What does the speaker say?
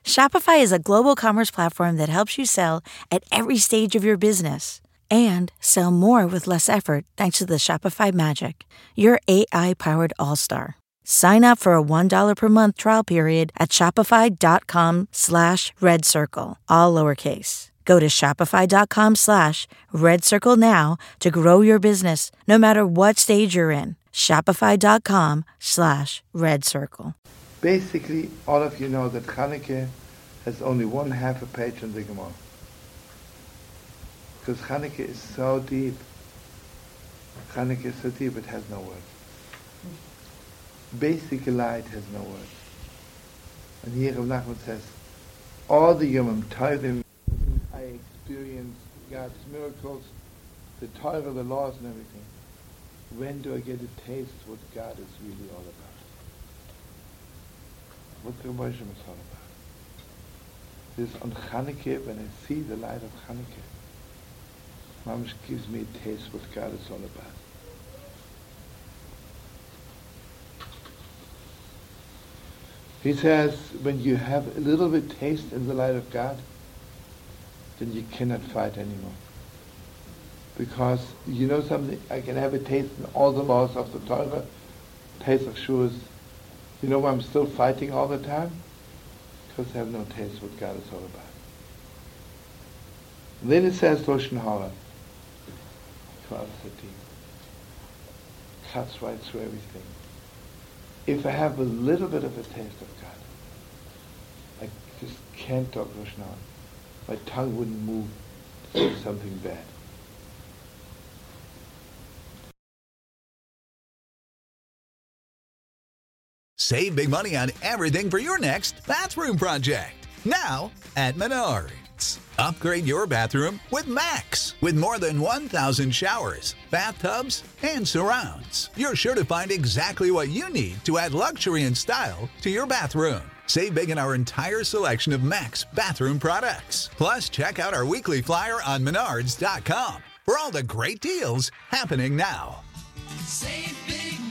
Shopify is a global commerce platform that helps you sell at every stage of your business and sell more with less effort thanks to the Shopify Magic, your AI-powered all-star. Sign up for a $1 per month trial period at shopify.com/redcircle, all lowercase. Go to shopify.com/redcircle now to grow your business no matter what stage you're in. Shopify.com/redcircle. Basically, all of you know that Chanukah has only one half a page in the Gemara. Because Chanukah is so deep. Chanukah is so deep, it has no words. Basic light has no words. And here Rav Nachman says, all the Yomim Tovim I experience God's miracles, the Torah, the laws and everything. When do I get a taste what God is really all about? What the Moshe is all about? This on Chanukah, when I see the light of Chanukah, Mamash gives me a taste what God is all about. He says, when you have a little bit taste in the light of God, then you cannot fight anymore. Because, you know something, I can have a taste in all the laws of the Torah, Pesach, Shavuos. You know why I'm still fighting all the time? Because I have no taste what God is all about. And then it says, Loshen Hara, 12:13, cuts right through everything. If I have a little bit of a taste of God, I just can't talk Loshen Hara. My tongue wouldn't move to say something bad. Save big money on everything for your next bathroom project. Now at Menards. Upgrade your bathroom with Max. With more than 1,000 showers, bathtubs, and surrounds, you're sure to find exactly what you need to add luxury and style to your bathroom. Save big in our entire selection of Max bathroom products. Plus, check out our weekly flyer on Menards.com for all the great deals happening now. Save big